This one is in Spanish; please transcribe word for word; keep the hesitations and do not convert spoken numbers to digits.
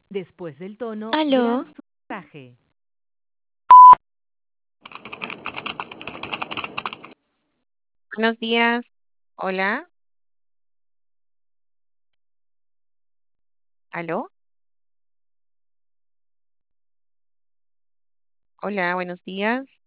Después del tono, Aló, graba su mensaje. Buenos días. Hola. ¿Aló? Hola, buenos días.